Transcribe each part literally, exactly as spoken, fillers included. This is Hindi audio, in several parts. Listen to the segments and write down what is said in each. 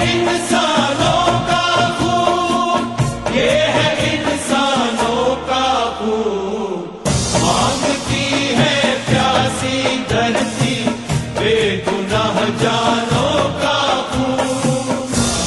इंसानों का खून, ये है इंसानों का खून। मांगती है प्यासी धरती बेगुनाह जानों का खून।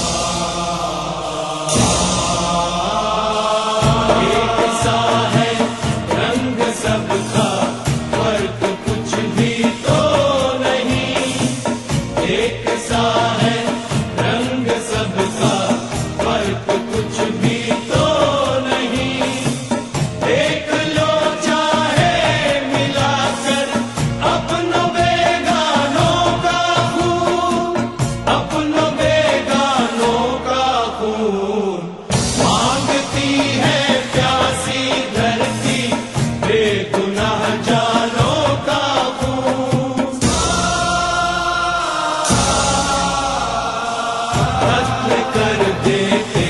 एक सा है रंग सबका, फर्क कुछ भी तो नहीं। एक सा है रंग सबका, फर्क कुछ भी तो नहीं। देख लो चाहे मिलाकर अपनों बेगानों का खून, अपनों बेगानों का खून। मांगती है प्यासी धरती बेगुनाह जानों का खून। कत्ल कर देते